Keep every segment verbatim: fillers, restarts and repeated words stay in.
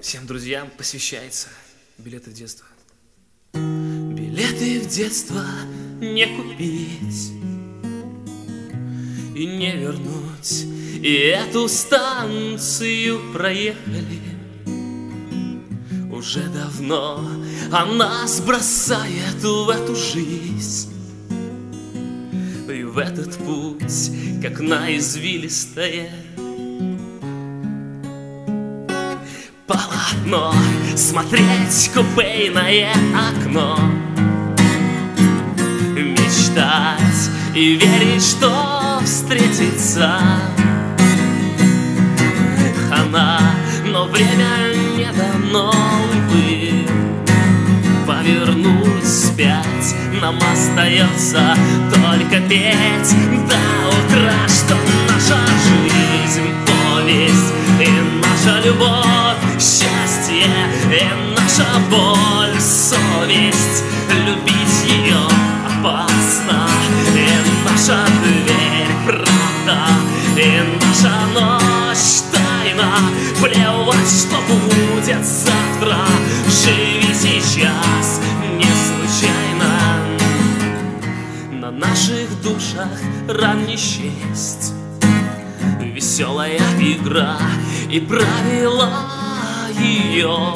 Всем друзьям посвящается билеты в детство. Билеты в детство не купить и не вернуть, и эту станцию проехали уже давно, а нас бросает в эту жизнь и в этот путь, как на извилистое полотно, смотреть купейное окно, мечтать и верить, что встретится хана, но время не дано, увы, повернуть вспять нам остается только петь до утра, что наша жизнь повесть и наша любовь, счастье и наша боль, совесть, любить ее опасно, и наша дверь правда, и наша ночь тайна, плевать, что будет завтра, живи сейчас не случайно, на наших душах ран не счесть, веселая игра и правила ее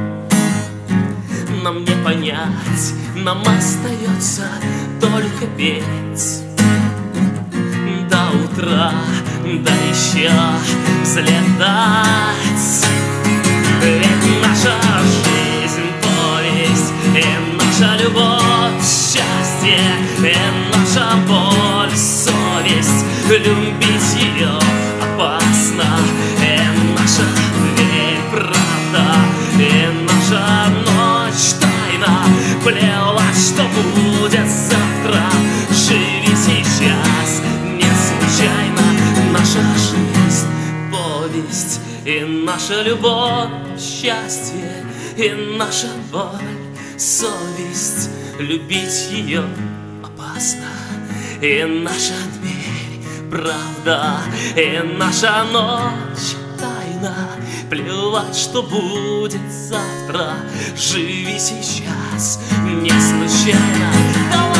нам не понять, нам остается только петь до утра, да еще взлетать. Ведь наша жизнь повесть, и наша любовь, счастье, и наша боль, совесть, любить ее опасно, и наша дверь правда, и наша ночь тайна, плевать, что будет завтра, живи сейчас не случайно, наша жизнь повесть, и наша любовь, счастье, и наша боль, совесть, любить ее опасно, и наша дверь правда, и наша ночь тайна, плевать, что будет завтра, живи сейчас не случайно.